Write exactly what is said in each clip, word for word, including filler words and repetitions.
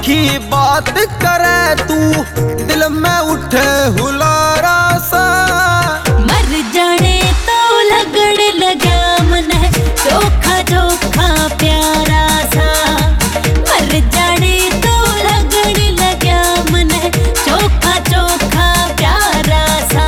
चोखी बात करे तू, दिल में उठे हुलारा सा। मर जाने तो लगड़ लगा मन है, चोखा चोखा प्यारा सा। मर जाने तो लगड़ लगा मन है, चोखा चोखा प्यारा सा।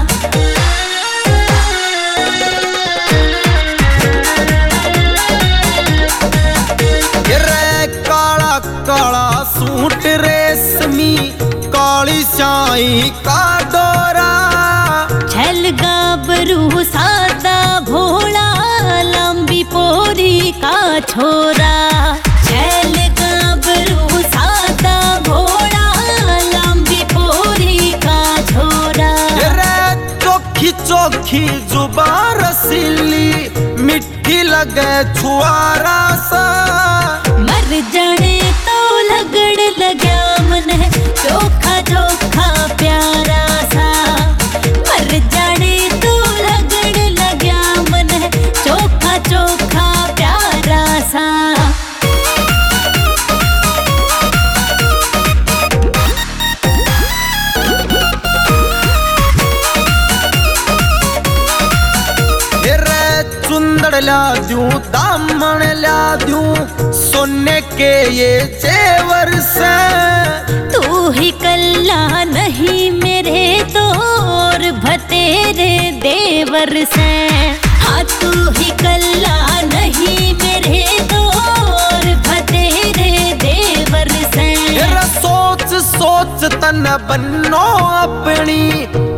रे काला काला सूट रेशमी, काली शाही का डोरा। छल गाबरू सादा भोला, लंबी पोरी का छोरा। छल गाबरू सादा भोला, लंबी पोरी का छोरा। रे चोखी चोखी जुबान रसीली, मिट्टी लगे छुआरा सा। मर जाने तो लगड़ लगा मन है, चोखा चोखा प्यारा सा। मर जाने तो लगड़ लगा मन है, चोखा चोखा प्यारा सा। चुंदड़ ला दूं, दामन ला दूं, सोने के ये जेवर से। तू ही कल्ला नहीं मेरे तो और भतेरे देवर से। हाँ तू ही कल्ला नहीं मेरे तो और भतेरे देवर से। सोच सोच तन बनो अपनी,